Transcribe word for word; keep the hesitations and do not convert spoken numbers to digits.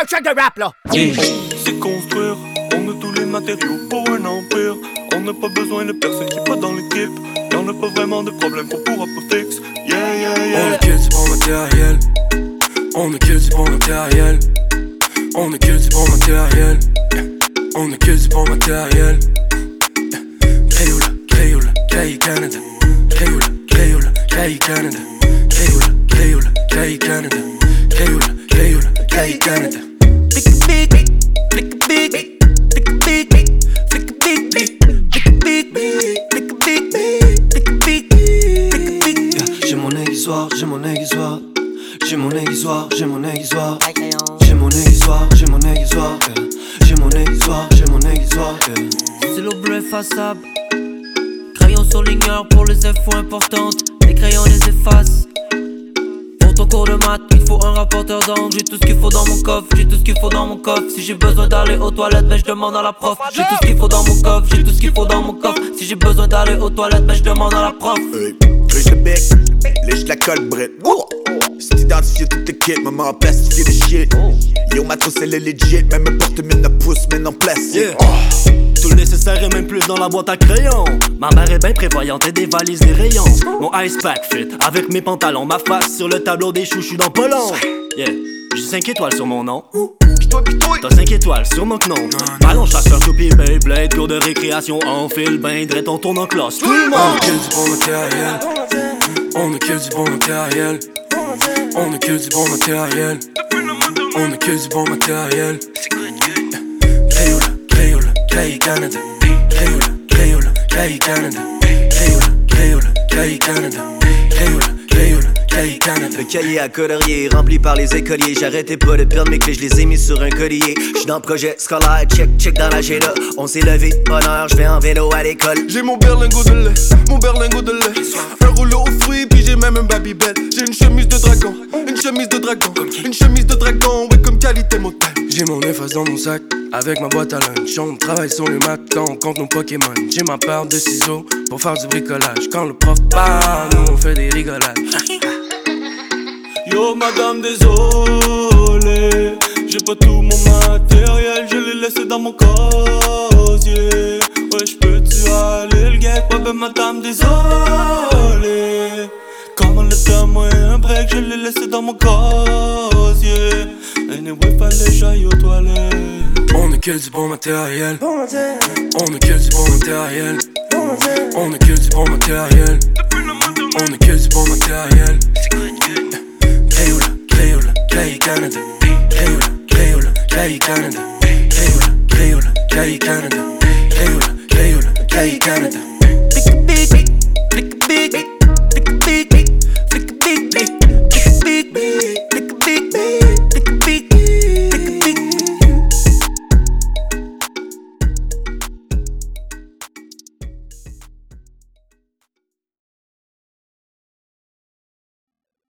un track de rap, là! C'est construire, on a tous les matériaux pour un empire. On n'a pas besoin de personne qui est pas dans l'équipe. Y'en a pas vraiment de problème qu'on pourra pas fixe. Yeah, yeah, yeah. On a que du bon matériel. On a que du bon matériel. On a que du bon matériel. On a que du bon matériel. Crayola, Crayola, Cray Canada. Crayola, Crayola, Cray Canada. Crayola, Crayola, Cray Canada. Crayola, Crayola, Cray Canada. Flick a big, flick a big, flick a big, flick a big, flick a big, flick a big, flick a big, flick a big. J'ai mon aiguisoire, j'ai mon aiguisoire. J'ai mon aiguisoire, j'ai mon aiguisoire. J'ai mon aiguisoire, j'ai mon aiguisoire. J'ai mon aiguisoire, j'ai mon aiguisoire. Stylo bleu effaçable. Crayon surligneur pour les infos importantes. Les crayons les effacent. Pour ton cours de maths, il faut un rapporteur d'angle. J'ai tout ce qu'il faut dans mon coffre, j'ai tout ce qu'il faut dans mon coffre. Si j'ai besoin d'aller aux toilettes, ben je demande à la prof. J'ai tout ce qu'il faut dans mon coffre, j'ai tout ce qu'il faut dans mon coffre. Si j'ai besoin d'aller aux toilettes, ben je demande à la prof. Hey, lèche le bec, lèche la colle, brette. C'est identifié tout le kit, maman en plastifié de shit. Yo, ma trousse elle est legit, même me porte mille neuf pouces, mais non plastique. Yeah. Oh. Tout le nécessaire et même plus dans la boîte à crayons. Ma mère est bien prévoyante et dévalise les rayons. Mon ice pack fit avec mes pantalons, ma face sur le tableau des chouchous dans pas long. Yeah, j'ai cinq étoiles sur mon nom. Pis toi, pis toi, t'as cinq étoiles sur mon nom. Ballon chasseur, toupie, Beyblade, cours de récréation, en fil, ben drette, on tourne en classe. Tout le On a monde. que du bon matériel. On a que du bon matériel. On a que du bon matériel. On a que du bon matériel. Crayola, Crayola, Cray Canada. Crayola, Crayola, Cray Canada. Crayola, Crayola, Cray Canada. Crayola, Crayola, Cray Canada. Le cahier à colorier rempli par les écoliers. J'arrêtais pas de perdre mes clés, je les ai mis sur un collier. J'suis dans le projet scolaire, check, check dans l'agenda. On s'est levé, bonne heure, j'vais en vélo à l'école. J'ai mon berlingot de lait, mon berlingot de lait. Un rouleau aux fruits, puis j'ai même un Babybel. J'ai une chemise de dragon, une chemise de dragon. Une chemise de dragon, ouais, comme qualité motel. J'ai mon efface dans mon sac, avec ma boîte à lunch. On travaille sur le mat quand on compte nos Pokémon. J'ai ma paire de ciseaux pour faire du bricolage. Quand le prof parle, nous on fait des rigolades. Yo madame désolé, j'ai pas tout mon matériel, je l'ai laissé dans mon casier. Ouais j'peux-tu aller le guet, ouais ben madame désolé. Comment le donne-moi un break, je l'ai laissé dans mon casier. Anyway fallait que j'aille aux toilettes. On a que du bon matériel. On a que du bon matériel. On a que du bon matériel. On a que du bon matériel. Crayola, Crayola, Cray Canada. Crayola, Crayola, Cray Canada. Crayola, Crayola, Cray Canada. Crayola, Crayola, Cray Canada.